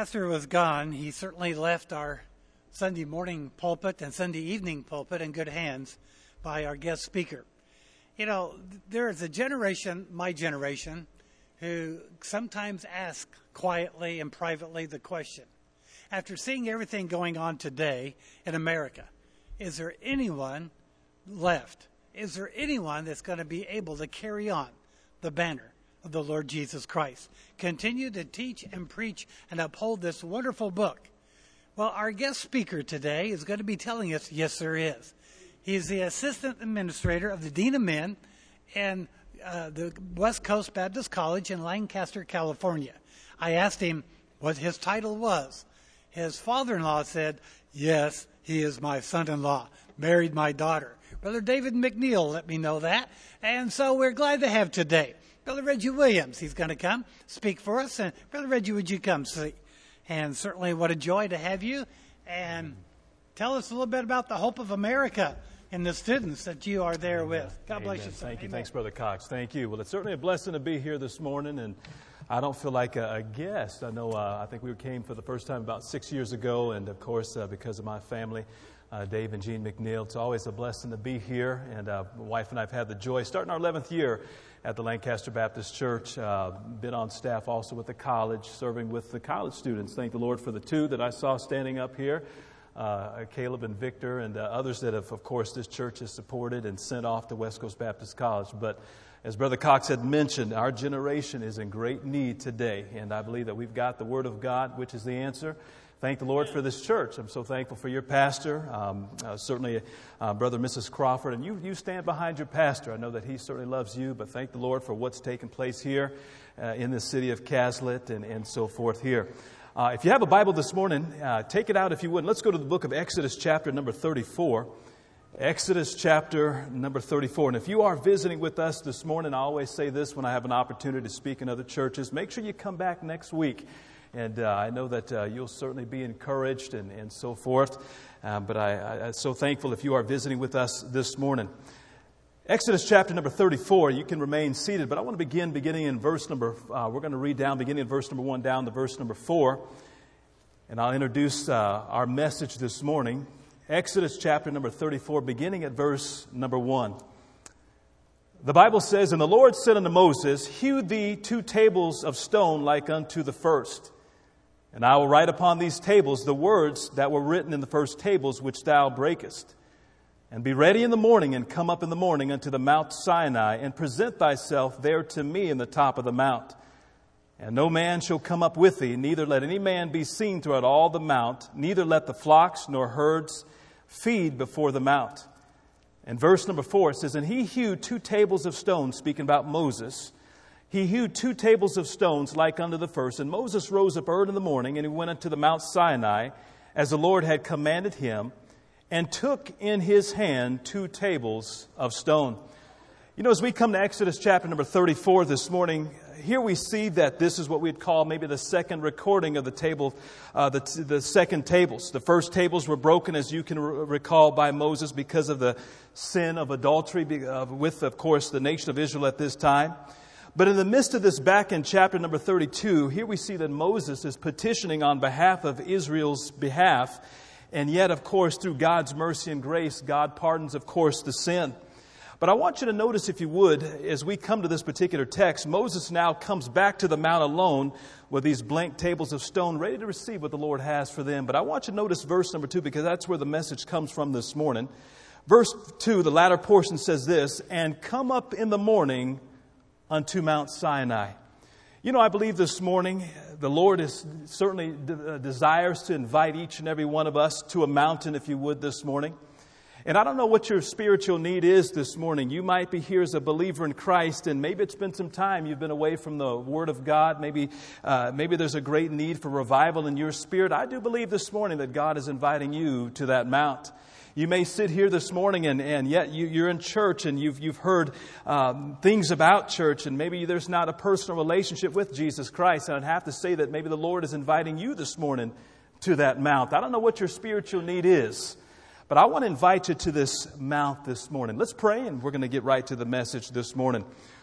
pastor was gone, he certainly left our Sunday morning pulpit and Sunday evening pulpit in good hands by our guest speaker. You know, there is a generation, my generation, who sometimes ask quietly and privately the question, after seeing everything going on today in America, is there anyone left? Is there anyone that's going to be able to carry on the banner of the Lord Jesus Christ? Continue to teach and preach and uphold this wonderful book. Well, our guest speaker today is going to be telling us, yes, there is. He's the assistant administrator of the Dean of Men and the West Coast Baptist College in Lancaster, California. I asked him what his title was. His father-in-law said, yes, he is my son-in-law, married my daughter. Brother David McNeil let me know that, and so we're glad to have today Brother Reggie Williams. He's going to come speak for us. And Brother Reggie, would you come see? And certainly what a joy to have you. And tell us a little bit about the Hope of America and the students that you are there with. God bless you, sir. Thank you. Amen. Thanks, Brother Cox. Thank you. Well, it's certainly a blessing to be here this morning, and I don't feel like a guest. I know I think we came for the first time about 6 years ago, and of course, because of my family, Dave and Jean McNeil, it's always a blessing to be here. And my wife and I have had the joy, starting our 11th year at the Lancaster Baptist Church, been on staff also with the college, serving with the college students. Thank the Lord for the two that I saw standing up here, Caleb and Victor, and others that have, of course, this church has supported and sent off to West Coast Baptist College. But as Brother Cox had mentioned, our generation is in great need today, and I believe that we've got the Word of God, which is the answer. Thank the Lord for this church. I'm so thankful for your pastor, certainly Brother and Mrs. Crawford. And you stand behind your pastor. I know that he certainly loves you, but thank the Lord for what's taken place here in the city of Caslet and so forth here. If you have a Bible this morning, take it out if you would. Let's go to the book of Exodus chapter number 34. Exodus chapter number 34. And if you are visiting with us this morning, I always say this when I have an opportunity to speak in other churches, make sure you come back next week. And I know that you'll certainly be encouraged and so forth. But I'm so thankful if you are visiting with us this morning. Exodus chapter number 34, you can remain seated. But I want to beginning in verse number, we're going to read down, beginning in verse number 1 down to verse number 4. And I'll introduce our message this morning. Exodus chapter number 34, beginning at verse number 1. The Bible says, "And the Lord said unto Moses, Hew thee 2 tables of stone like unto the first. And I will write upon these tables the words that were written in the first tables which thou breakest. And be ready in the morning, and come up in the morning unto the Mount Sinai, and present thyself there to me in the top of the mount. And no man shall come up with thee, neither let any man be seen throughout all the mount, neither let the flocks nor herds feed before the mount." And verse number 4 says, "And he hewed 2 tables of stone," speaking about Moses. "He hewed 2 tables of stones like unto the first. And Moses rose up early in the morning, and he went unto the Mount Sinai, as the Lord had commanded him, and took in his hand 2 tables of stone." You know, as we come to Exodus chapter number 34 this morning, here we see that this is what we'd call maybe the second recording of the table, the second tables. The first tables were broken, as you can recall, by Moses because of the sin of adultery with, of course, the nation of Israel at this time. But in the midst of this, back in chapter number 32, here we see that Moses is petitioning on behalf of Israel's behalf. And yet, of course, through God's mercy and grace, God pardons, of course, the sin. But I want you to notice, if you would, as we come to this particular text, Moses now comes back to the mount alone with these blank tables of stone, ready to receive what the Lord has for them. But I want you to notice verse number 2, because that's where the message comes from this morning. Verse 2, the latter portion says this, "And come up in the morning unto Mount Sinai." You know, I believe this morning the Lord is certainly desires to invite each and every one of us to a mountain, if you would, this morning. And I don't know what your spiritual need is this morning. You might be here as a believer in Christ, and maybe it's been some time you've been away from the Word of God. Maybe there's a great need for revival in your spirit. I do believe this morning that God is inviting you to that mount. You may sit here this morning and yet you're in church and you've heard things about church, and maybe there's not a personal relationship with Jesus Christ. And I'd have to say that maybe the Lord is inviting you this morning to that mount. I don't know what your spiritual need is, but I want to invite you to this mount this morning. Let's pray, and we're going to get right to the message this morning.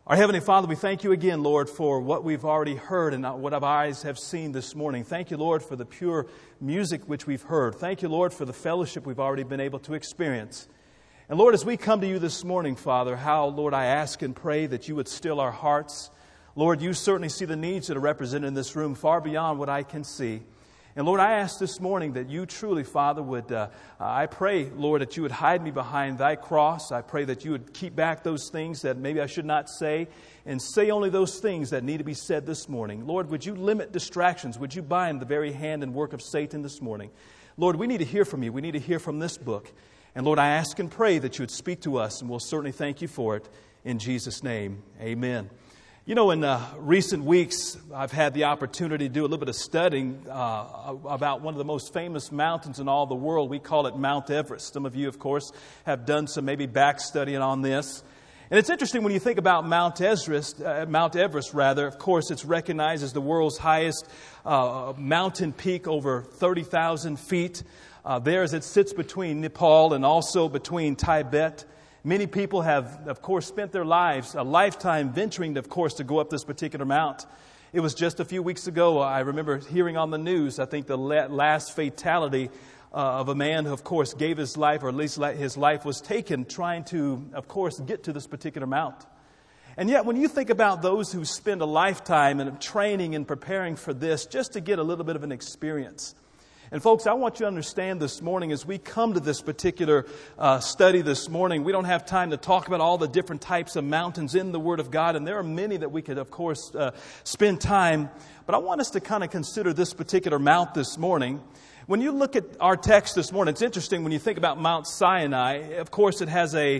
Our Heavenly Father, we thank you again, Lord, for what we've already heard and what our eyes have seen this morning. Thank you, Lord, for the pure music which we've heard. Thank you, Lord, for the fellowship we've already been able to experience. And Lord, as we come to you this morning, Father, how, Lord, I ask and pray that you would still our hearts. Lord, you certainly see the needs that are represented in this room far beyond what I can see. And Lord, I ask this morning that you truly, Father, would, I pray, Lord, that you would hide me behind thy cross. I pray that you would keep back those things that maybe I should not say and say only those things that need to be said this morning. Lord, would you limit distractions? Would you bind the very hand and work of Satan this morning? Lord, we need to hear from you. We need to hear from this book. And Lord, I ask and pray that you would speak to us, and we'll certainly thank you for it. In Jesus' name, amen. You know, in recent weeks, I've had the opportunity to do a little bit of studying about one of the most famous mountains in all the world. We call it Mount Everest. Some of you, of course, have done some maybe back studying on this. And it's interesting when you think about Mount Everest, of course, it's recognized as the world's highest mountain peak, over 30,000 feet. There as it sits between Nepal and also between Tibet. Many people have, of course, spent their lives, a lifetime venturing, of course, to go up this particular mount. It was just a few weeks ago, I remember hearing on the news, I think the last fatality of a man who, of course, gave his life, or at least his life was taken trying to, of course, get to this particular mount. And yet, when you think about those who spend a lifetime in training and preparing for this, just to get a little bit of an experience. And folks, I want you to understand this morning as we come to this particular study this morning, we don't have time to talk about all the different types of mountains in the Word of God, and there are many that we could, of course, spend time. But I want us to kind of consider this particular mount this morning. When you look at our text this morning, it's interesting when you think about Mount Sinai. Of course, it has a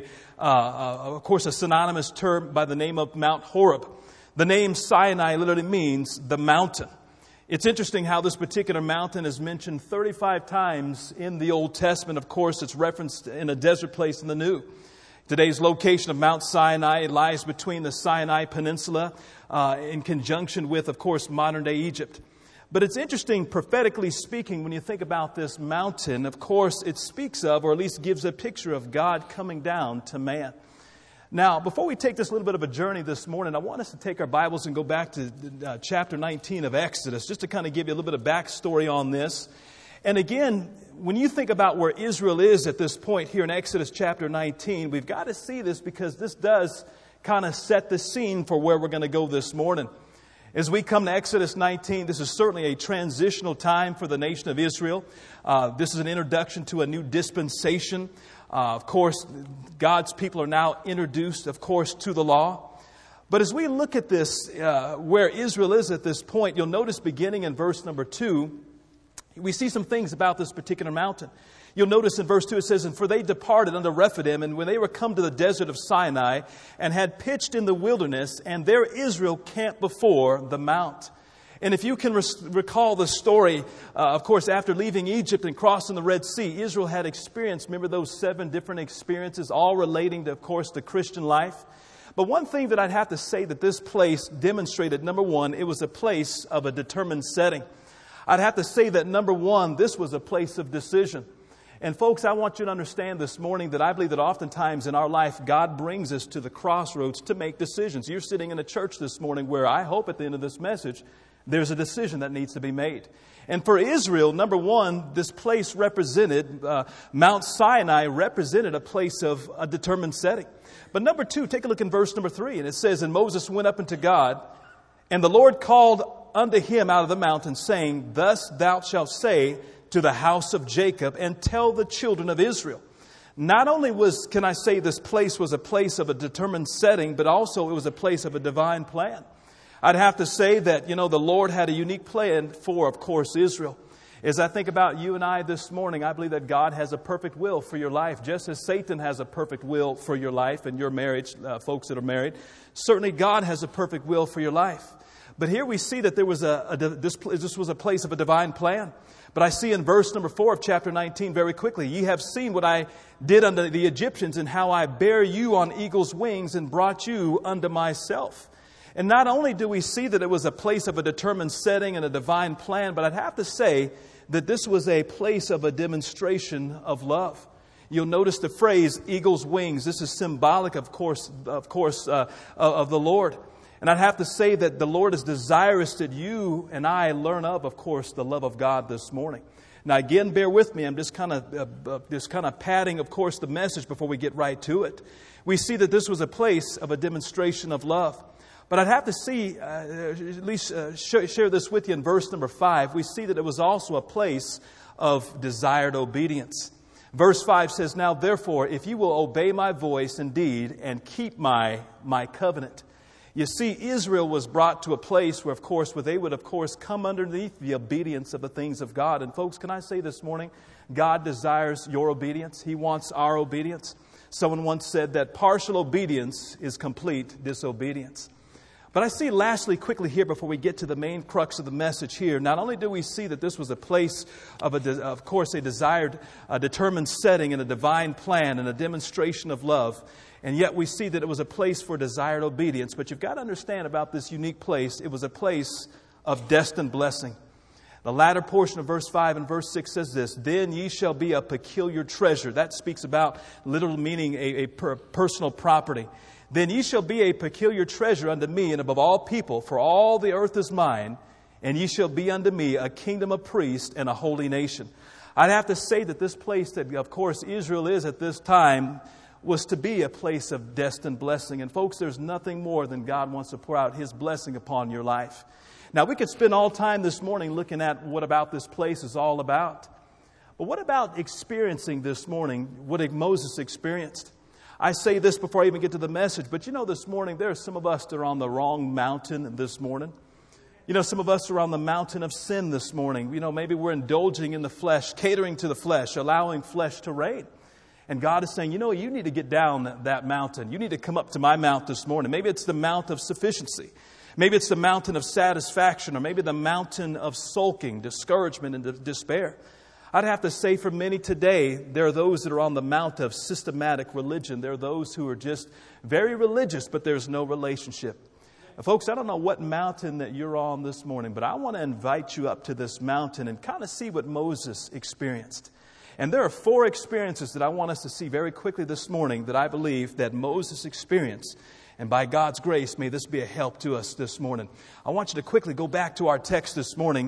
synonymous term by the name of Mount Horeb. The name Sinai literally means the mountain. It's interesting how this particular mountain is mentioned 35 times in the Old Testament. Of course, it's referenced in a desert place in the New. Today's location of Mount Sinai lies between the Sinai Peninsula in conjunction with, of course, modern-day Egypt. But it's interesting, prophetically speaking, when you think about this mountain, of course, it speaks of, or at least gives a picture of God coming down to man. Now, before we take this little bit of a journey this morning, I want us to take our Bibles and go back to chapter 19 of Exodus, just to kind of give you a little bit of backstory on this. And again, when you think about where Israel is at this point here in Exodus chapter 19, we've got to see this because this does kind of set the scene for where we're going to go this morning. As we come to Exodus 19, this is certainly a transitional time for the nation of Israel. This is an introduction to a new dispensation. Of course, God's people are now introduced, of course, to the law. But as we look at this, where Israel is at this point, you'll notice beginning in verse number 2, we see some things about this particular mountain. You'll notice in verse 2 it says, "And for they departed unto Rephidim, and when they were come to the desert of Sinai, and had pitched in the wilderness, and there Israel camped before the mount." And if you can recall the story, of course, after leaving Egypt and crossing the Red Sea, Israel had experienced, remember those 7 different experiences, all relating to, of course, the Christian life. But one thing that I'd have to say that this place demonstrated, number one, it was a place of a determined setting. I'd have to say that, number one, this was a place of decision. And folks, I want you to understand this morning that I believe that oftentimes in our life, God brings us to the crossroads to make decisions. You're sitting in a church this morning where I hope at the end of this message, there's a decision that needs to be made. And for Israel, number one, this place represented, Mount Sinai represented a place of a determined setting. But number two, take a look in verse number 3. And it says, "And Moses went up unto God, and the Lord called unto him out of the mountain, saying, Thus thou shalt say to the house of Jacob, and tell the children of Israel." Not only can I say this place was a place of a determined setting, but also it was a place of a divine plan. I'd have to say that, the Lord had a unique plan for, of course, Israel. As I think about you and I this morning, I believe that God has a perfect will for your life, just as Satan has a perfect will for your life and your marriage, folks that are married. Certainly God has a perfect will for your life. But here we see that there was this was a place of a divine plan. But I see in verse number 4 of chapter 19 very quickly, "Ye have seen what I did unto the Egyptians, and how I bare you on eagle's wings and brought you unto myself." And not only do we see that it was a place of a determined setting and a divine plan, but I'd have to say that this was a place of a demonstration of love. You'll notice the phrase, eagle's wings. This is symbolic, of course, of the Lord. And I'd have to say that the Lord is desirous that you and I learn of course, the love of God this morning. Now, again, bear with me. I'm just kind of padding, of course, the message before we get right to it. We see that this was a place of a demonstration of love. But I'd have to see, at least share this with you in verse number 5. We see that it was also a place of desired obedience. Verse 5 says, "Now therefore, if you will obey my voice indeed and keep my covenant." You see, Israel was brought to a place where, they would, come underneath the obedience of the things of God. And folks, can I say this morning, God desires your obedience. He wants our obedience. Someone once said that partial obedience is complete disobedience. But I see lastly, quickly here, before we get to the main crux of the message here, not only do we see that this was a place of a desired, determined setting and a divine plan and a demonstration of love, and yet we see that it was a place for desired obedience. But you've got to understand about this unique place, it was a place of destined blessing. The latter portion of verse 5 and verse 6 says this, "Then ye shall be a peculiar treasure." That speaks about literal meaning a personal property. "Then ye shall be a peculiar treasure unto me, and above all people, for all the earth is mine, and ye shall be unto me a kingdom of priests and a holy nation." I'd have to say that this place that, of course, Israel is at this time was to be a place of destined blessing. And folks, there's nothing more than God wants to pour out His blessing upon your life. Now, we could spend all time this morning looking at what about this place is all about. But what about experiencing this morning what Moses experienced? I say this before I even get to the message, but this morning there are some of us that are on the wrong mountain this morning. Some of us are on the mountain of sin this morning. Maybe we're indulging in the flesh, catering to the flesh, allowing flesh to reign. And God is saying, you need to get down that mountain. You need to come up to my mount this morning. Maybe it's the mount of sufficiency. Maybe it's the mountain of satisfaction, or maybe the mountain of sulking, discouragement, and despair. I'd have to say for many today, there are those that are on the mount of systematic religion. There are those who are just very religious, but there's no relationship. Folks, I don't know what mountain that you're on this morning, but I want to invite you up to this mountain and kind of see what Moses experienced. And there are 4 experiences that I want us to see very quickly this morning that I believe that Moses experienced. And by God's grace, may this be a help to us this morning. I want you to quickly go back to our text this morning.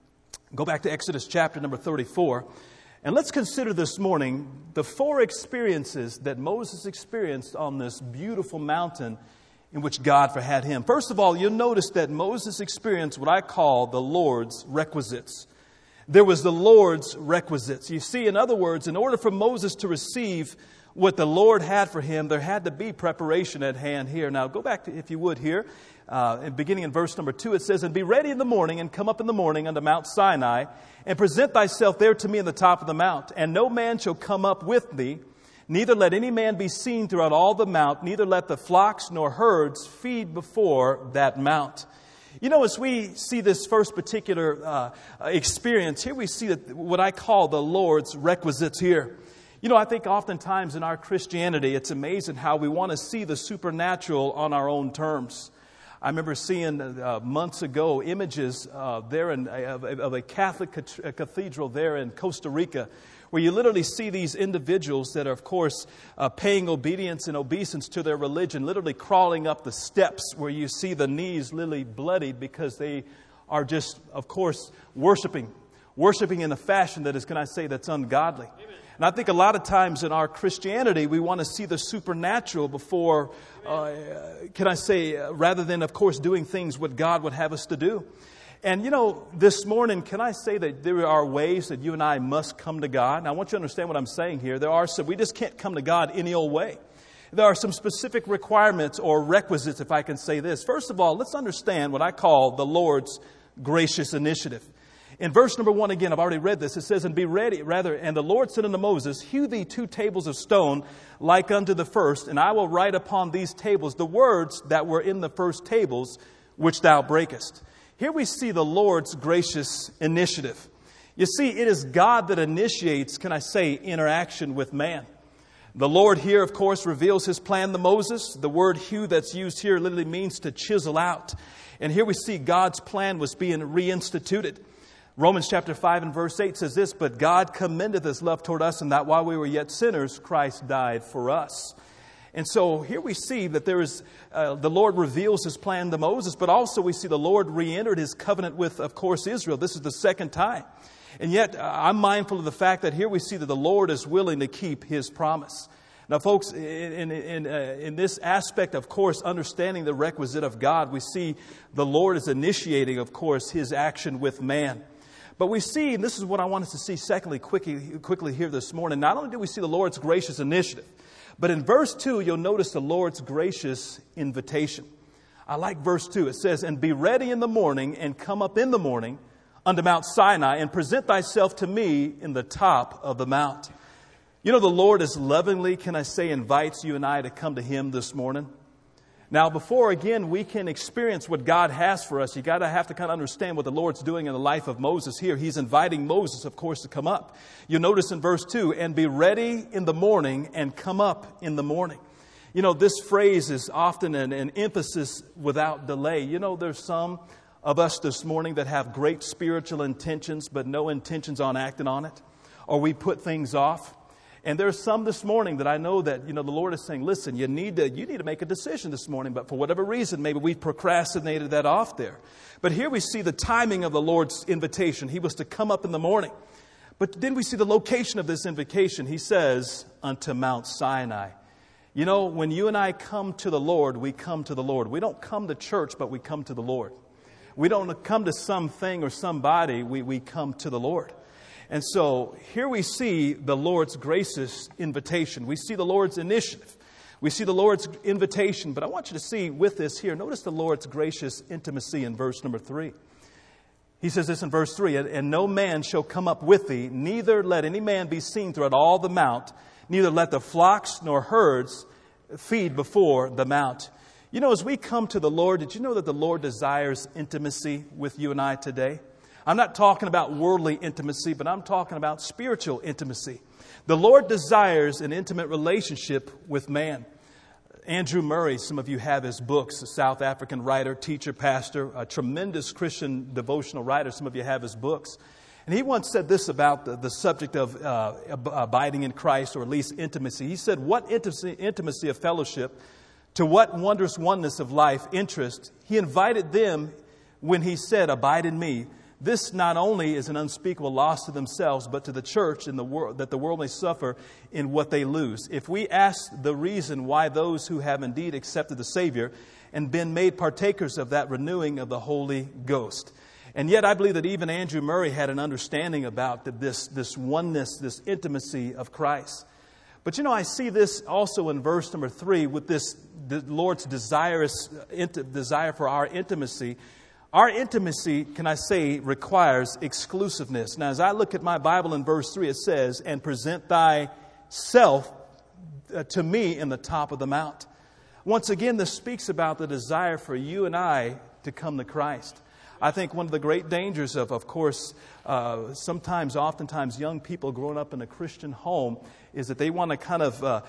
Go back to Exodus chapter number 34. And let's consider this morning the 4 experiences that Moses experienced on this beautiful mountain in which God had him. First of all, you'll notice that Moses experienced what I call the Lord's requisites. There was the Lord's requisites. You see, in other words, in order for Moses to receive what the Lord had for him, there had to be preparation at hand here. Now, go back to, if you would, here. Beginning in verse number 2, it says, "And be ready in the morning, and come up in the morning unto Mount Sinai, and present thyself there to me in the top of the mount. And no man shall come up with thee, neither let any man be seen throughout all the mount, neither let the flocks nor herds feed before that mount." As we see this first particular experience, here we see that what I call the Lord's requisites here. I think oftentimes in our Christianity, it's amazing how we want to see the supernatural on our own terms. I remember seeing months ago images there of a Catholic cathedral there in Costa Rica, where you literally see these individuals that are, of course, paying obedience and obeisance to their religion, literally crawling up the steps where you see the knees literally bloodied because they are just, of course, worshiping in a fashion that is, can I say, that's ungodly. Amen. And I think a lot of times in our Christianity, we want to see the supernatural before, rather than, of course, doing things what God would have us to do. And, this morning, can I say that there are ways that you and I must come to God? And I want you to understand what I'm saying here. We just can't come to God any old way. There are some specific requirements or requisites, if I can say this. First of all, let's understand what I call the Lord's gracious initiative. In verse number 1, again, I've already read this. It says, "And be ready, and the Lord said unto Moses, Hew thee 2 tables of stone, like unto the first, and I will write upon these tables the words that were in the first tables, which thou breakest." Here we see the Lord's gracious initiative. You see, it is God that initiates, can I say, interaction with man. The Lord here, of course, reveals His plan to Moses. The word hew that's used here literally means to chisel out. And here we see God's plan was being reinstituted. Romans chapter 5 and verse 8 says this, "But God commendeth His love toward us, and that while we were yet sinners, Christ died for us." And so here we see that there is, the Lord reveals His plan to Moses, but also we see the Lord re-entered His covenant with, of course, Israel. This is the second time. And yet I'm mindful of the fact that here we see that the Lord is willing to keep His promise. Now, folks, in this aspect, of course, understanding the requisite of God, we see the Lord is initiating, of course, His action with man. But we see, and this is what I want us to see secondly, quickly here this morning, not only do we see the Lord's gracious initiative, but in verse 2, you'll notice the Lord's gracious invitation. I like verse 2. It says, "And be ready in the morning, and come up in the morning unto Mount Sinai, and present thyself to me in the top of the mount." You know, the Lord is lovingly, can I say, invites you and I to come to Him this morning. Now, before, again, we can experience what God has for us, you have to kind of understand what the Lord's doing in the life of Moses here. He's inviting Moses, of course, to come up. You notice in verse 2, "And be ready in the morning, and come up in the morning." You know, this phrase is often an emphasis without delay. You know, there's some of us this morning that have great spiritual intentions, but no intentions on acting on it, or we put things off. And there's some this morning that I know that, the Lord is saying, listen, you need to make a decision this morning. But for whatever reason, maybe we procrastinated that off there. But here we see the timing of the Lord's invitation. He was to come up in the morning. But then we see the location of this invitation. He says, unto Mount Sinai. You know, when you and I come to the Lord, we come to the Lord. We don't come to church, but we come to the Lord. We don't come to something or somebody. We come to the Lord. And so here we see the Lord's gracious invitation. We see the Lord's initiative. We see the Lord's invitation. But I want you to see with this here, notice the Lord's gracious intimacy in verse number 3. He says this in verse 3, "And no man shall come up with thee, neither let any man be seen throughout all the mount, neither let the flocks nor herds feed before the mount." You know, as we come to the Lord, did you know that the Lord desires intimacy with you and I today? I'm not talking about worldly intimacy, but I'm talking about spiritual intimacy. The Lord desires an intimate relationship with man. Andrew Murray, some of you have his books, a South African writer, teacher, pastor, a tremendous Christian devotional writer. Some of you have his books. And he once said this about the subject of abiding in Christ, or at least intimacy. He said, "What intimacy of fellowship, to what wondrous oneness of life, interest, He invited them when He said, 'Abide in me.' This not only is an unspeakable loss to themselves, but to the church in the world, that the world may suffer in what they lose." If we ask the reason why those who have indeed accepted the Savior and been made partakers of that renewing of the Holy Ghost. And yet I believe that even Andrew Murray had an understanding about this oneness, this intimacy of Christ. But I see this also in verse number 3 with the Lord's desire for our intimacy. Our intimacy, can I say, requires exclusiveness. Now, as I look at my Bible in verse 3, it says, "And present thyself to me in the top of the mount." Once again, this speaks about the desire for you and I to come to Christ. I think one of the great dangers of course, oftentimes young people growing up in a Christian home is that they want to kind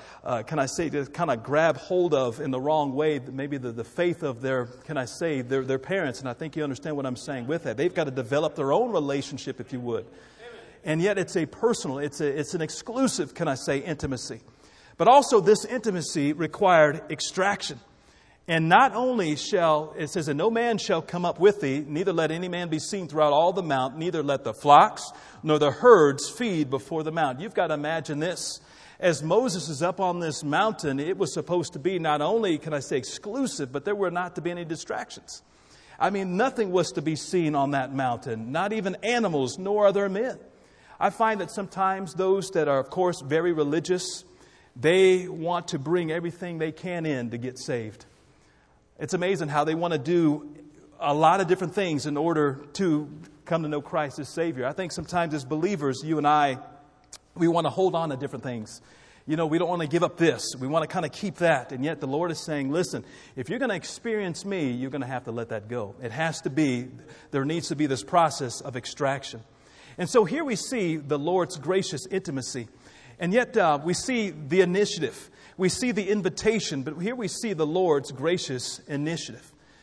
of grab hold of in the wrong way, maybe the faith of their parents. And I think you understand what I'm saying with that. They've got to develop their own relationship, if you would. And yet it's a personal, it's an exclusive, intimacy. But also this intimacy required extraction. And not only it says, "And no man shall come up with thee, neither let any man be seen throughout all the mount, neither let the flocks nor the herds feed before the mount." You've got to imagine this. As Moses is up on this mountain, it was supposed to be not only, exclusive, but there were not to be any distractions. I mean, nothing was to be seen on that mountain, not even animals, nor other men. I find that sometimes those that are, of course, very religious, they want to bring everything they can in to get saved. It's amazing how they want to do a lot of different things in order to come to know Christ as Savior. I think sometimes as believers, you and I, we want to hold on to different things. We don't want to give up this. We want to kind of keep that. And yet the Lord is saying, listen, if you're going to experience me, you're going to have to let that go. There needs to be this process of extraction. And so here we see the Lord's gracious intimacy. And yet we see the initiative. We see the invitation, but here we see the Lord's gracious initiative.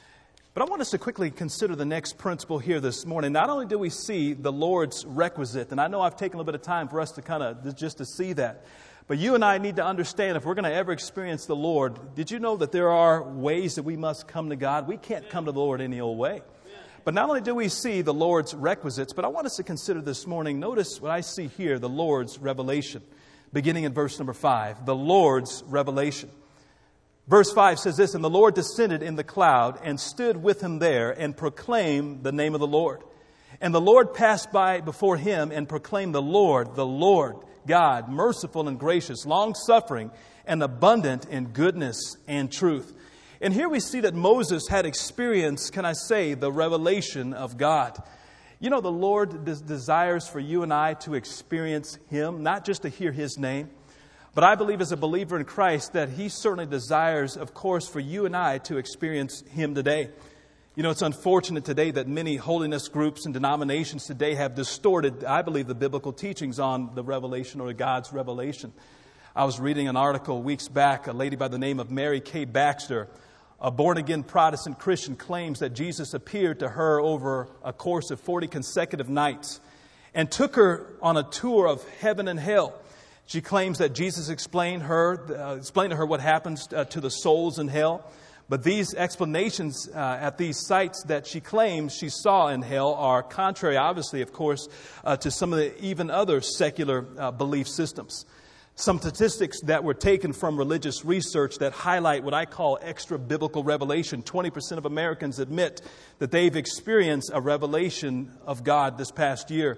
But I want us to quickly consider the next principle here this morning. Not only do we see the Lord's requisite, and I know I've taken a little bit of time for us to kind of just to see that, but you and I need to understand if we're going to ever experience the Lord, did you know that there are ways that we must come to God? We can't come to the Lord any old way. But not only do we see the Lord's requisites, but I want us to consider this morning, notice what I see here, the Lord's revelation, beginning in verse number 5, the Lord's revelation. Verse 5 says this, "And the Lord descended in the cloud and stood with him there and proclaimed the name of the Lord. And the Lord passed by before him and proclaimed the Lord, God, merciful and gracious, long-suffering and abundant in goodness and truth." And here we see that Moses had experienced, can I say, the revelation of God. You know, the Lord desires for you and I to experience Him, not just to hear His name. But I believe as a believer in Christ that He certainly desires, of course, for you and I to experience Him today. You know, it's unfortunate today that many holiness groups and denominations today have distorted, I believe, the biblical teachings on the revelation or God's revelation. I was reading an article weeks back. A lady by the name of Mary Kay Baxter, a born-again Protestant Christian, claims that Jesus appeared to her over a course of 40 consecutive nights and took her on a tour of heaven and hell. She claims that Jesus explained to her what happens to the souls in hell. But these explanations at these sites that she claims she saw in hell are contrary, obviously, of course, to some of the even other secular belief systems. Some statistics that were taken from religious research that highlight what I call extra biblical revelation. 20% of Americans admit that they've experienced a revelation of God this past year.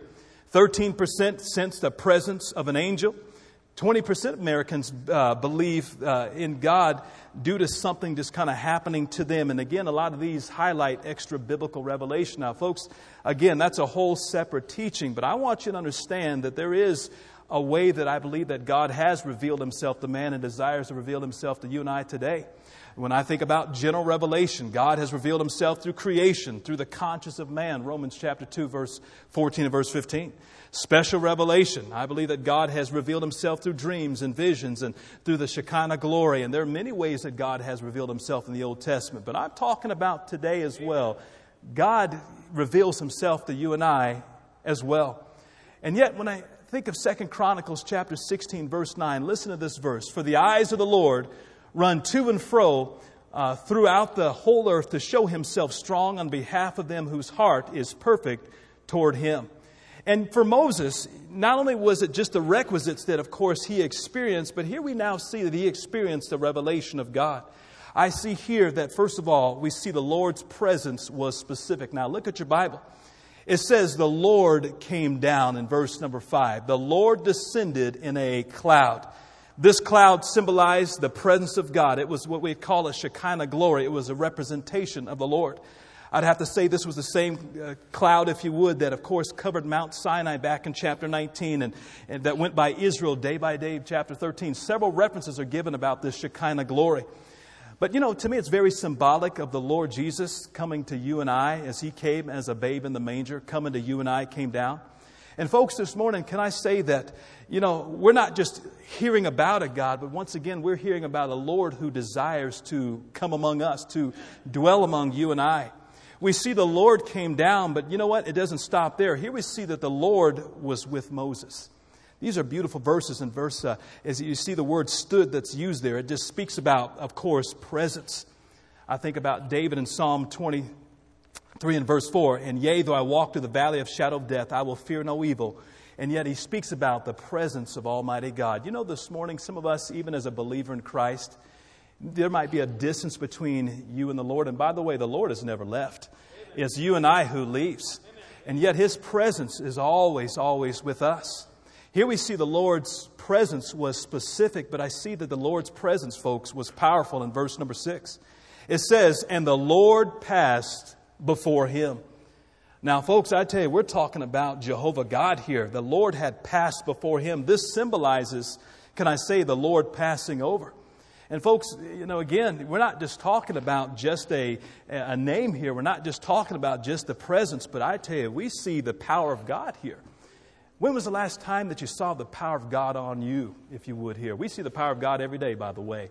13% sense the presence of an angel. 20% of Americans believe in God due to something just kind of happening to them. And again, a lot of these highlight extra biblical revelation. Now, folks, again, that's a whole separate teaching. But I want you to understand that there is a way that I believe that God has revealed Himself to man and desires to reveal Himself to you and I today. When I think about general revelation, God has revealed Himself through creation, through the conscience of man. Romans chapter 2, verse 14 and verse 15. Special revelation. I believe that God has revealed Himself through dreams and visions and through the Shekinah glory. And there are many ways that God has revealed Himself in the Old Testament. But I'm talking about today as well. God reveals Himself to you and I as well. And yet when I think of 2 Chronicles chapter 16, verse 9, listen to this verse. "For the eyes of the Lord run to and fro throughout the whole earth to show Himself strong on behalf of them whose heart is perfect toward Him." And for Moses, not only was it just the requisites that, of course, he experienced, but here we now see that he experienced the revelation of God. I see here that, first of all, we see the Lord's presence was specific. Now, look at your Bible. It says the Lord came down in verse number 5. The Lord descended in a cloud. This cloud symbolized the presence of God. It was what we call a Shekinah glory. It was a representation of the Lord. I'd have to say this was the same cloud, if you would, that, of course, covered Mount Sinai back in chapter 19 and that went by Israel day by day, chapter 13. Several references are given about this Shekinah glory. But, you know, to me, it's very symbolic of the Lord Jesus coming to you and I as He came as a babe in the manger, coming to you and I, came down. And folks, this morning, can I say that, you know, we're not just hearing about a God, but once again, we're hearing about a Lord who desires to come among us, to dwell among you and I. We see the Lord came down, but you know what? It doesn't stop there. Here we see that the Lord was with Moses. These are beautiful verses. In verse, as you see the word stood that's used there, it just speaks about, of course, presence. I think about David in Psalm 23 and verse 4. "And yea, though I walk through the valley of shadow of death, I will fear no evil." And yet he speaks about the presence of Almighty God. You know, this morning, some of us, even as a believer in Christ, there might be a distance between you and the Lord. And by the way, the Lord has never left. It's you and I who leaves. And yet His presence is always, always with us. Here we see the Lord's presence was specific, but I see that the Lord's presence, folks, was powerful in verse number 6. It says, "And the Lord passed before him." Now, folks, I tell you, we're talking about Jehovah God here. The Lord had passed before Him. This symbolizes, can I say, the Lord passing over. And folks, you know, again, we're not just talking about just a name here. We're not just talking about just the presence. But I tell you, we see the power of God here. When was the last time that you saw the power of God on you, if you would, here? We see the power of God every day, by the way.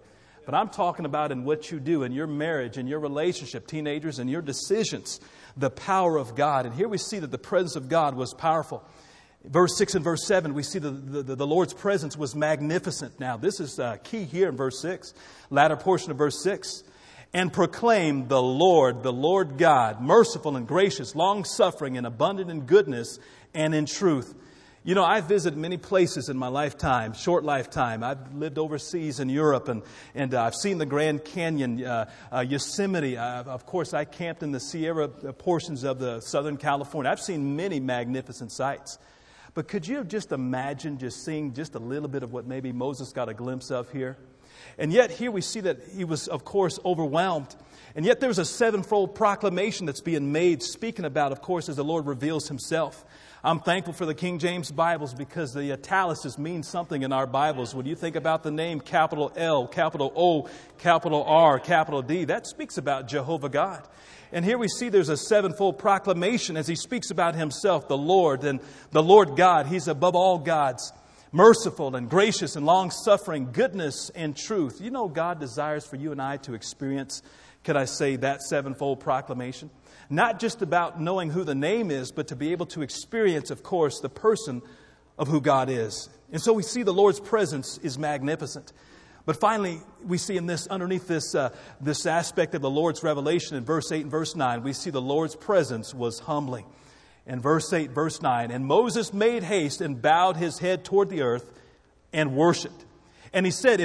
But I'm talking about in what you do, in your marriage, in your relationship, teenagers, in your decisions, the power of God. And here we see that the presence of God was powerful. Verse 6 and verse 7, we see the Lord's presence was magnificent. Now, this is key here in verse 6, latter portion of verse 6. And proclaim the Lord God, merciful and gracious, long-suffering and abundant in goodness and in truth. You know, I've visited many places in my lifetime, short lifetime. I've lived overseas in Europe, and I've seen the Grand Canyon, Yosemite. Of course, I camped in the Sierra portions of the Southern California. I've seen many magnificent sights. But could you just imagine just seeing just a little bit of what maybe Moses got a glimpse of here? And yet here we see that he was, of course, overwhelmed. And yet there's a sevenfold proclamation that's being made, speaking about, of course, as the Lord reveals himself. I'm thankful for the King James Bibles because the italics mean something in our Bibles. When you think about the name capital L, capital O, capital R, capital D, that speaks about Jehovah God. And here we see there's a sevenfold proclamation as he speaks about himself, the Lord, and the Lord God. He's above all gods, merciful and gracious and long-suffering, goodness and truth. You know, God desires for you and I to experience, could I say, that sevenfold proclamation. Not just about knowing who the name is, but to be able to experience, of course, the person of who God is. And so we see the Lord's presence is magnificent. But finally, we see in this, underneath this aspect of the Lord's revelation in verse 8 and verse 9, we see the Lord's presence was humbling. In verse 8, verse 9, and Moses made haste and bowed his head toward the earth and worshipped. And he said,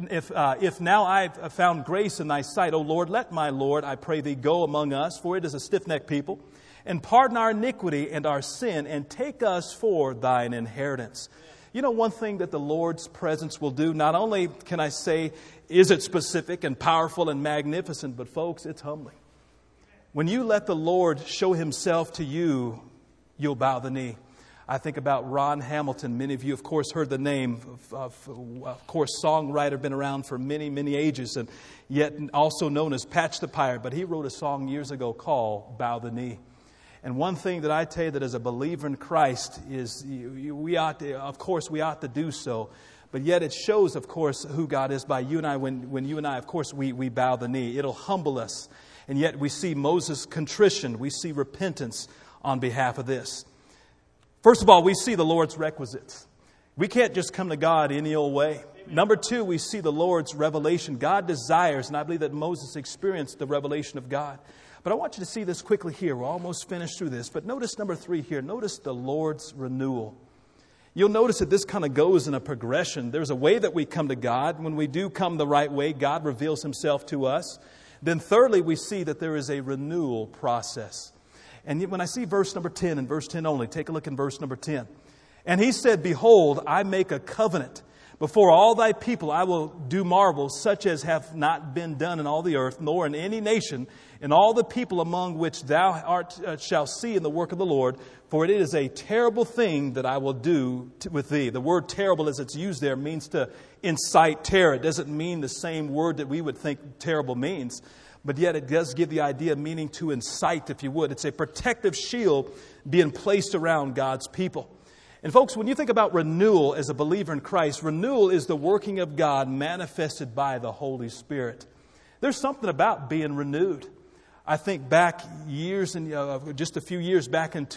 if now I've found grace in thy sight, O Lord, let my Lord, I pray thee, go among us, for it is a stiff-necked people, and pardon our iniquity and our sin, and take us for thine inheritance. You know, one thing that the Lord's presence will do, not only can I say, is it specific and powerful and magnificent, but folks, it's humbling. When you let the Lord show himself to you, you'll bow the knee. I think about Ron Hamilton. Many of you, of course, heard the name. Of course, songwriter, been around for many, many ages, and yet also known as Patch the Pirate. But he wrote a song years ago called Bow the Knee. And one thing that I tell you that as a believer in Christ is we ought to do so. But yet it shows, of course, who God is by you and I. When you and I, of course, we bow the knee. It'll humble us. And yet we see Moses' contrition. We see repentance on behalf of this. First of all, we see the Lord's requisites. We can't just come to God any old way. Number two, we see the Lord's revelation. God desires, and I believe that Moses experienced the revelation of God. But I want you to see this quickly here. We're almost finished through this. But notice number 3 here. Notice the Lord's renewal. You'll notice that this kind of goes in a progression. There's a way that we come to God. When we do come the right way, God reveals himself to us. Then thirdly, we see that there is a renewal process. And when I see verse number 10 and verse 10 only, take a look in verse number 10. And he said, behold, I make a covenant. Before all thy people I will do marvels such as have not been done in all the earth, nor in any nation, and all the people among which thou art shall see in the work of the Lord. For it is a terrible thing that I will do with thee. The word terrible as it's used there means to incite terror. It doesn't mean the same word that we would think terrible means. But yet it does give the idea of meaning to incite, if you would. It's a protective shield being placed around God's people. And folks, when you think about renewal as a believer in Christ, renewal is the working of God manifested by the Holy Spirit. There's something about being renewed. I think back just a few years back in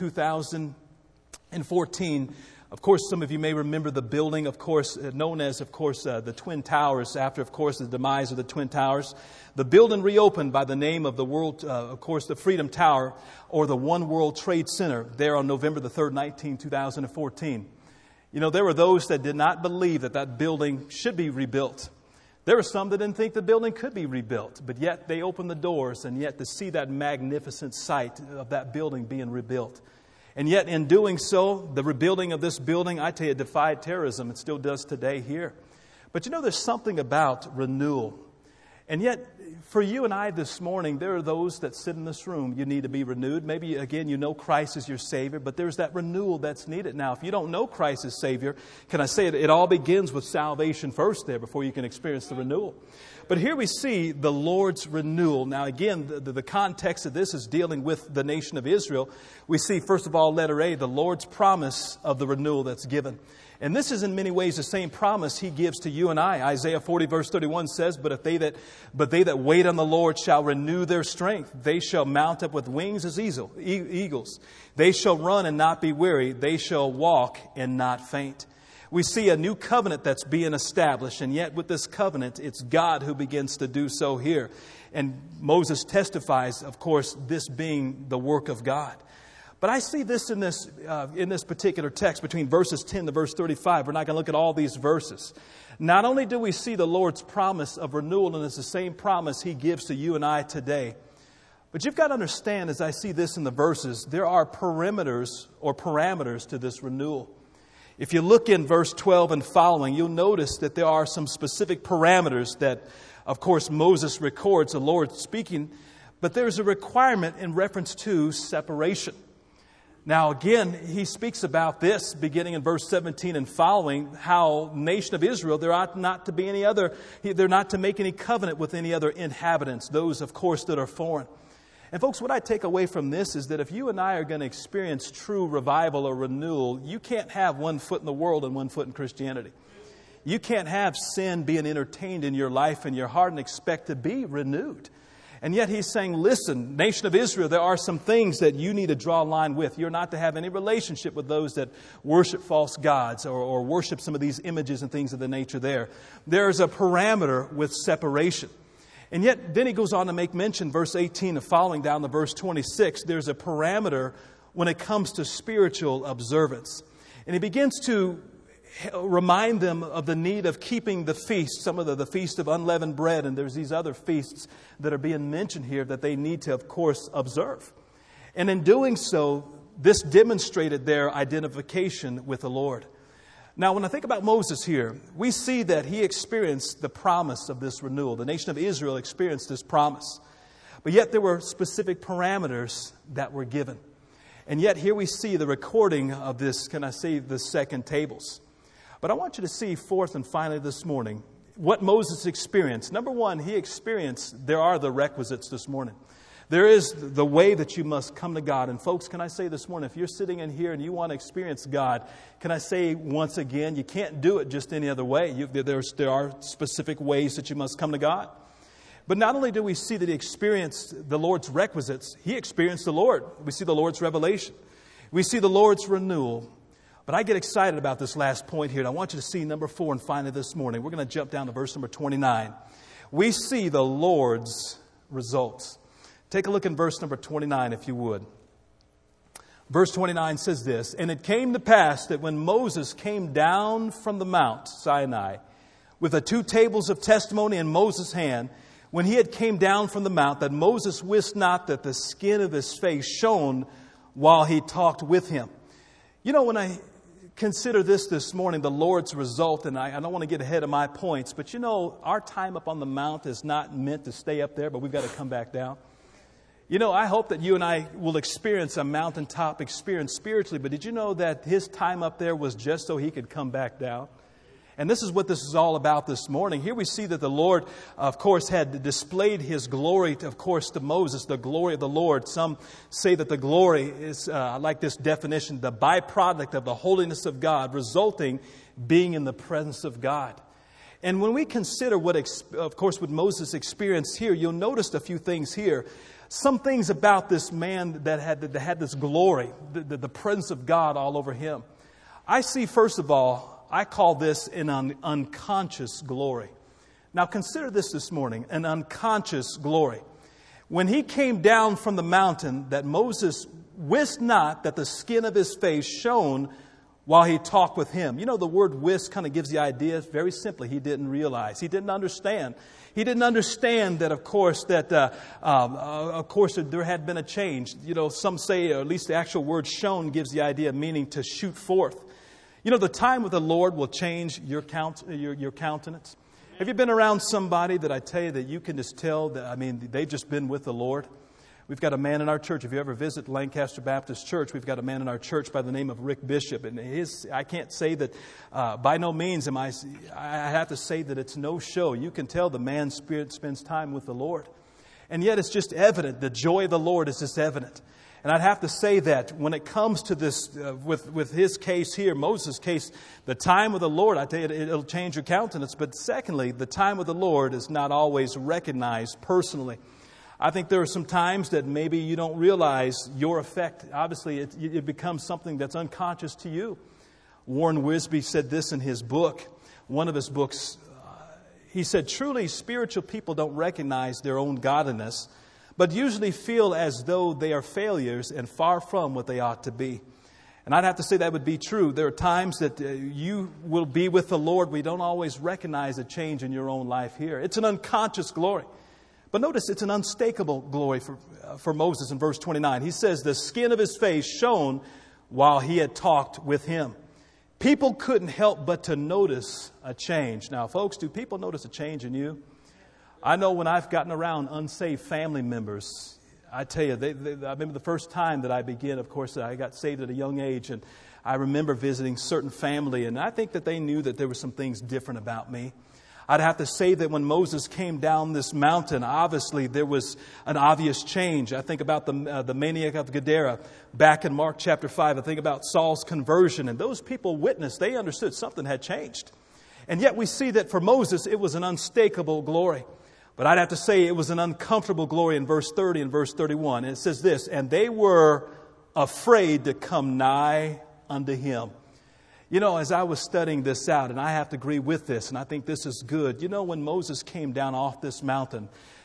2014, of course, some of you may remember the building, of course, known as, of course, the Twin Towers. After, of course, the demise of the Twin Towers, the building reopened by the name of the the Freedom Tower, or the One World Trade Center, there on November the 3rd, 2014. You know, there were those that did not believe that building should be rebuilt. There were some that didn't think the building could be rebuilt, but yet they opened the doors, and yet to see that magnificent sight of that building being rebuilt. And yet in doing so, the rebuilding of this building, I tell you, it defied terrorism. It still does today here. But you know, there's something about renewal. And yet, for you and I this morning, there are those that sit in this room. You need to be renewed. Maybe, again, you know Christ is your Savior, but there's that renewal that's needed. Now, if you don't know Christ as Savior, can I say it all begins with salvation first there before you can experience the renewal. But here we see the Lord's renewal. Now, again, the context of this is dealing with the nation of Israel. We see, first of all, letter A, the Lord's promise of the renewal that's given. And this is in many ways the same promise He gives to you and I. Isaiah 40 verse 31 says, But they that wait on the Lord shall renew their strength. They shall mount up with wings as eagles. They shall run and not be weary. They shall walk and not faint. We see a new covenant that's being established, and yet with this covenant, it's God who begins to do so here. And Moses testifies, of course, this being the work of God. But I see this in this particular text between verses 10 to verse 35. We're not going to look at all these verses. Not only do we see the Lord's promise of renewal, and it's the same promise He gives to you and I today, but you've got to understand, as I see this in the verses, there are parameters to this renewal. If you look in verse 12 and following, you'll notice that there are some specific parameters that, of course, Moses records, the Lord speaking, but there's a requirement in reference to separation. Now, again, he speaks about this beginning in verse 17 and following, how nation of Israel, there ought not to be any other, they're not to make any covenant with any other inhabitants, those, of course, that are foreign. And folks, what I take away from this is that if you and I are going to experience true revival or renewal, you can't have one foot in the world and one foot in Christianity. You can't have sin being entertained in your life and your heart and expect to be renewed. And yet He's saying, listen, nation of Israel, there are some things that you need to draw a line with. You're not to have any relationship with those that worship false gods or worship some of these images and things of the nature there. There's a parameter with separation. And yet, then he goes on to make mention, verse 18 and following down to verse 26, there's a parameter when it comes to spiritual observance. And he begins to remind them of the need of keeping the feast, some of the feast of unleavened bread, and there's these other feasts that are being mentioned here that they need to, of course, observe. And in doing so, this demonstrated their identification with the Lord. Now, when I think about Moses here, we see that he experienced the promise of this renewal. The nation of Israel experienced this promise. But yet there were specific parameters that were given. And yet here we see the recording of this, can I say, the second tables. But I want you to see fourth and finally this morning what Moses experienced. Number one, he experienced, there are the requisites this morning. There is the way that you must come to God. And folks, can I say this morning, if you're sitting in here and you want to experience God, can I say once again, you can't do it just any other way. There are specific ways that you must come to God. But not only do we see that he experienced the Lord's requisites, he experienced the Lord. We see the Lord's revelation. We see the Lord's renewal. But I get excited about this last point here. And I want you to see number 4 and finally this morning. We're going to jump down to verse number 29. We see the Lord's results. Take a look in verse number 29, if you would. Verse 29 says this, And it came to pass that when Moses came down from the Mount Sinai with the 2 tables of testimony in Moses' hand, when he had came down from the mount, that Moses wist not that the skin of his face shone while he talked with him. You know, when I consider this morning, the Lord's result, and I don't want to get ahead of my points, but you know, our time up on the mount is not meant to stay up there, but we've got to come back down. You know, I hope that you and I will experience a mountaintop experience spiritually, but did you know that his time up there was just so he could come back down? And this is what this is all about this morning. Here we see that the Lord, of course, had displayed His glory, of course, to Moses, the glory of the Lord. Some say that the glory is, I like this definition, the byproduct of the holiness of God, resulting being in the presence of God. And when we consider what Moses experienced here, you'll notice a few things here. Some things about this man that had this glory, the presence of God all over him. I see, first of all, I call this an unconscious glory. Now consider this morning, an unconscious glory. When he came down from the mountain, that Moses wist not that the skin of his face shone while he talked with him. You know, the word wist kind of gives the idea, very simply, he didn't realize. He didn't understand. He didn't understand that, of course, there had been a change. You know, some say, or at least the actual word shone gives the idea, meaning to shoot forth. You know, the time with the Lord will change your countenance. Have you been around somebody that I tell you that you can just tell that, they've just been with the Lord? We've got a man in our church. If you ever visit Lancaster Baptist Church, we've got a man in our church by the name of Rick Bishop. And I can't say that, by no means I have to say that it's no show. You can tell the man's spirit spends time with the Lord. And yet it's just evident. The joy of the Lord is just evident. And I'd have to say that when it comes to this, with his case here, Moses' case, the time with the Lord, I tell you, it'll change your countenance. But secondly, the time with the Lord is not always recognized personally. I think there are some times that maybe you don't realize your effect. Obviously, it becomes something that's unconscious to you. Warren Wiersbe said this in his book, one of his books. He said, truly spiritual people don't recognize their own godliness, but usually feel as though they are failures and far from what they ought to be. And I'd have to say that would be true. There are times that you will be with the Lord. We don't always recognize a change in your own life here. It's an unconscious glory. But notice it's an unmistakable glory for Moses in verse 29. He says, the skin of his face shone while he had talked with him. People couldn't help but to notice a change. Now, folks, do people notice a change in you? I know when I've gotten around unsaved family members, I tell you, I remember the first time that I began, of course, I got saved at a young age, and I remember visiting certain family, and I think that they knew that there were some things different about me. I'd have to say that when Moses came down this mountain, obviously there was an obvious change. I think about the maniac of Gadara back in Mark chapter 5. I think about Saul's conversion, and those people witnessed, they understood something had changed. And yet we see that for Moses, it was an unmistakable glory. But I'd have to say it was an uncomfortable glory in verse 30 and verse 31. And it says this, and they were afraid to come nigh unto him. You know, as I was studying this out, and I have to agree with this, and I think this is good. You know, when Moses came down off this mountain,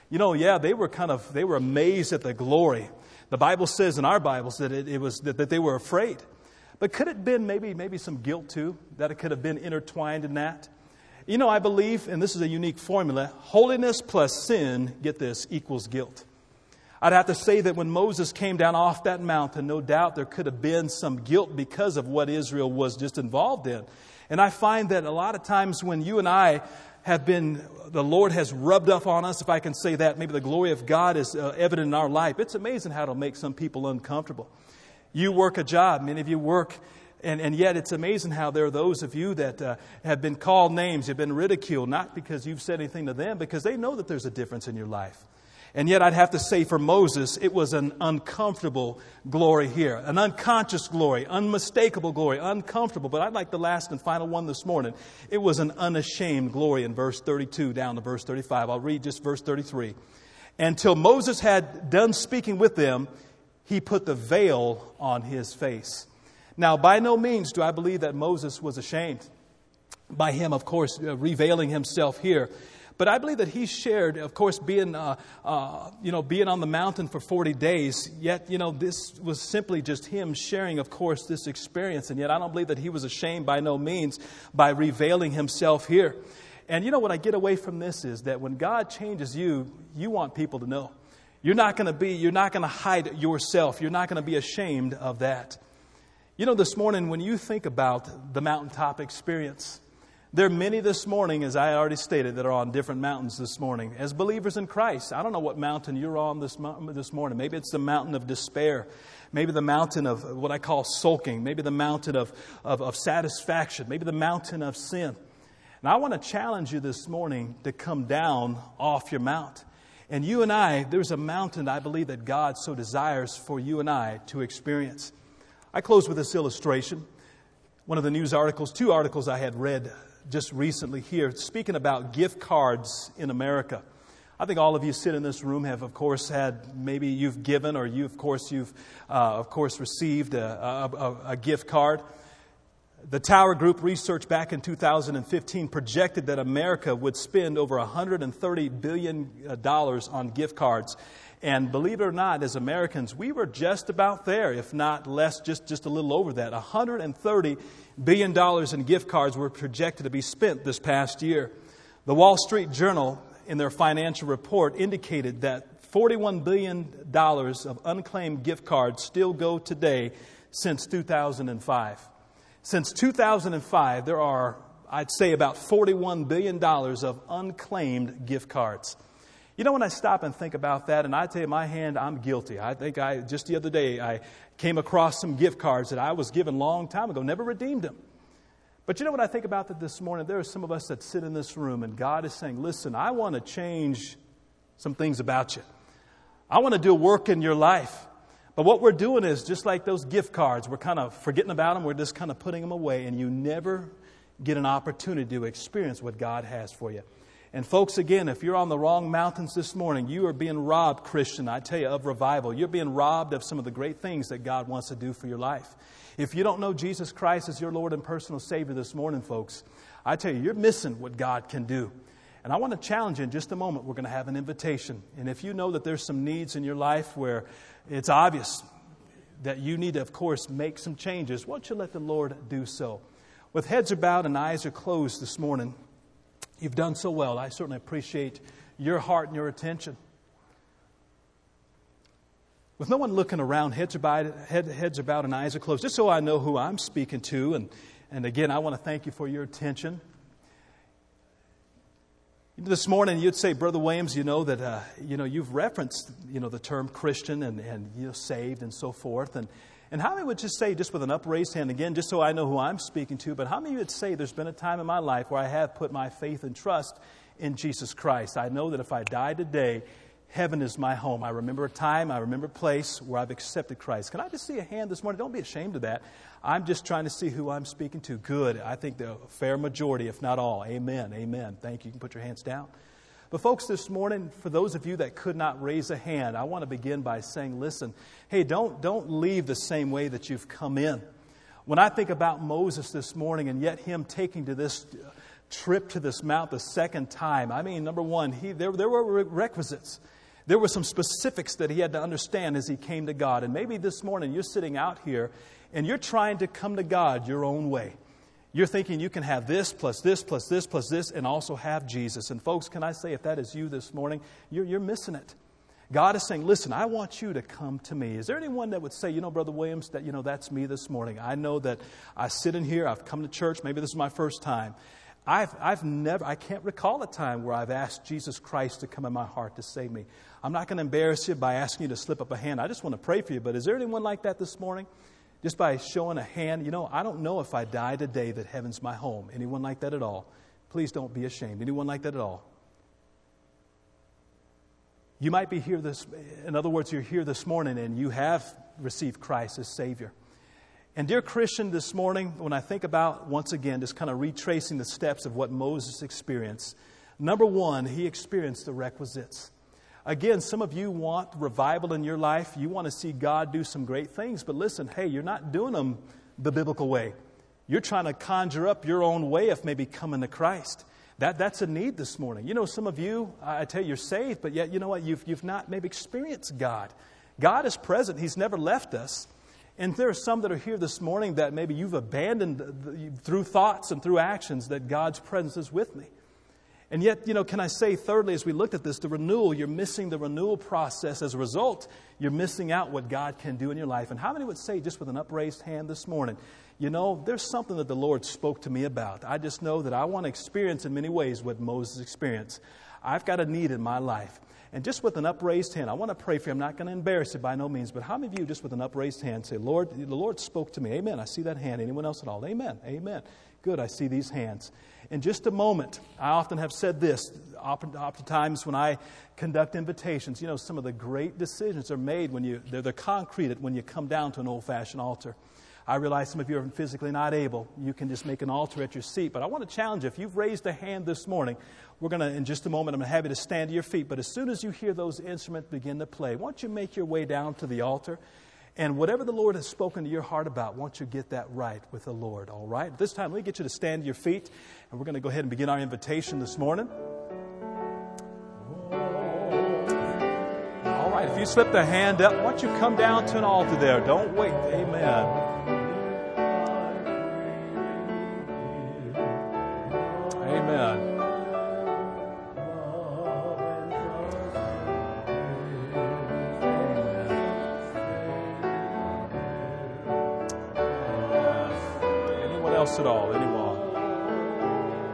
they were amazed at the glory. The Bible says in our Bibles that it was that they were afraid. But could it have been maybe some guilt too, that it could have been intertwined in that? You know, I believe, and this is a unique formula, holiness plus sin, get this, equals guilt. I'd have to say that when Moses came down off that mountain, no doubt there could have been some guilt because of what Israel was just involved in. And I find that a lot of times when you and I have been, the Lord has rubbed up on us, if I can say that, maybe the glory of God is evident in our life. It's amazing how it'll make some people uncomfortable. You work a job, many of you work. And yet it's amazing how there are those of you that have been called names, have been ridiculed, not because you've said anything to them, because they know that there's a difference in your life. And yet I'd have to say for Moses, it was an uncomfortable glory here. An unconscious glory, unmistakable glory, uncomfortable. But I'd like the last and final one this morning. It was an unashamed glory in verse 32 down to verse 35. I'll read just verse 33. Until Moses had done speaking with them, he put the veil on his face. Now, by no means do I believe that Moses was ashamed by him, of course, reveiling himself here. But I believe that he shared, of course, being on the mountain for 40 days. Yet, this was simply just him sharing, of course, this experience. And yet I don't believe that he was ashamed by no means by reveiling himself here. And what I get away from this is that when God changes you, you want people to know. You're not going to hide yourself. You're not going to be ashamed of that. This morning, when you think about the mountaintop experience, there are many this morning, as I already stated, that are on different mountains this morning. As believers in Christ, I don't know what mountain you're on this morning. Maybe it's the mountain of despair. Maybe the mountain of what I call sulking. Maybe the mountain of satisfaction. Maybe the mountain of sin. And I want to challenge you this morning to come down off your mount. And you and I, there's a mountain I believe that God so desires for you and I to experience. I close with this illustration. One of the news articles, 2 articles I had read just recently here, speaking about gift cards in America. I think all of you sit in this room have, of course, had, maybe you've given or you've received a gift card. The Tower Group research back in 2015 projected that America would spend over $130 billion on gift cards. And believe it or not, as Americans, we were just about there, if not less, just a little over that. $130 billion in gift cards were projected to be spent this past year. The Wall Street Journal, in their financial report, indicated that $41 billion of unclaimed gift cards still go today since 2005. Since 2005, there are, I'd say about $41 billion of unclaimed gift cards. You know, when I stop and think about that, and I tell you, my hand, I'm guilty. I think just the other day, I came across some gift cards that I was given a long time ago, never redeemed them. But you know what I think about that this morning? There are some of us that sit in this room, and God is saying, listen, I want to change some things about you. I want to do a work in your life. But what we're doing is, just like those gift cards, we're kind of forgetting about them. We're just kind of putting them away, and you never get an opportunity to experience what God has for you. And folks, again, if you're on the wrong mountains this morning, you are being robbed, Christian, I tell you, of revival. You're being robbed of some of the great things that God wants to do for your life. If you don't know Jesus Christ as your Lord and personal Savior this morning, folks, I tell you, you're missing what God can do. And I want to challenge you in just a moment. We're going to have an invitation. And if you know that there's some needs in your life where it's obvious that you need to, of course, make some changes, why don't you let the Lord do so? With heads are bowed and eyes are closed this morning, you've done so well. I certainly appreciate your heart and your attention. With no one looking around, heads are bowed and eyes are closed, just so I know who I'm speaking to. And again, I want to thank you for your attention. This morning, you'd say, Brother Williams, you know that you've referenced the term Christian and saved and so forth. And how many would just say, just with an upraised hand, again, just so I know who I'm speaking to, but how many would say there's been a time in my life where I have put my faith and trust in Jesus Christ? I know that if I die today, heaven is my home. I remember a time, I remember a place where I've accepted Christ. Can I just see a hand this morning? Don't be ashamed of that. I'm just trying to see who I'm speaking to. Good. I think the fair majority, if not all. Amen. Amen. Thank you. You can put your hands down. But folks, this morning, for those of you that could not raise a hand, I want to begin by saying, listen, hey, don't leave the same way that you've come in. When I think about Moses this morning and yet him taking to this trip to this mount the second time, I mean, number one, there were requisites. There were some specifics that he had to understand as he came to God. And maybe this morning you're sitting out here and you're trying to come to God your own way. You're thinking you can have this plus this plus this plus this and also have Jesus. And folks, can I say, if that is you this morning, you're missing it. God is saying, listen, I want you to come to me. Is there anyone that would say, Brother Williams, that, that's me this morning. I know that I sit in here, I've come to church, maybe this is my first time. I can't recall a time where I've asked Jesus Christ to come in my heart to save me. I'm not going to embarrass you by asking you to slip up a hand. I just want to pray for you. But is there anyone like that this morning? Just by showing a hand, I don't know if I die today that heaven's my home. Anyone like that at all? Please don't be ashamed. Anyone like that at all? You might be here in other words, you're here this morning and you have received Christ as Savior. And dear Christian, this morning, when I think about, once again, just kind of retracing the steps of what Moses experienced, number one, he experienced the requisites. Again, some of you want revival in your life. You want to see God do some great things. But listen, hey, you're not doing them the biblical way. You're trying to conjure up your own way of maybe coming to Christ. That's a need this morning. Some of you, I tell you, you're saved, but yet, you know what? You've not maybe experienced God. God is present. He's never left us. And there are some that are here this morning that maybe you've abandoned through thoughts and through actions that God's presence is with me. And yet, can I say, thirdly, as we looked at this, the renewal, you're missing the renewal process. As a result, you're missing out what God can do in your life. And how many would say, just with an upraised hand this morning, there's something that the Lord spoke to me about. I just know that I want to experience in many ways what Moses experienced. I've got a need in my life. And just with an upraised hand, I want to pray for you. I'm not going to embarrass you by no means, but how many of you just with an upraised hand say, Lord, the Lord spoke to me. Amen. I see that hand. Anyone else at all? Amen. Amen. Good. I see these hands. In just a moment, I often have said this, oftentimes when I conduct invitations, some of the great decisions are made when they're concreted when you come down to an old-fashioned altar. I realize some of you are physically not able. You can just make an altar at your seat. But I want to challenge you. If you've raised a hand this morning, we're going to, in just a moment, I'm going to have you to stand to your feet. But as soon as you hear those instruments begin to play, why don't you make your way down to the altar? And whatever the Lord has spoken to your heart about, why don't you get that right with the Lord, all right? At this time, let me get you to stand to your feet. And we're going to go ahead and begin our invitation this morning. All right, if you slipped a hand up, why don't you come down to an altar there? Don't wait. Amen. Amen. Anyone else at all? Anyone?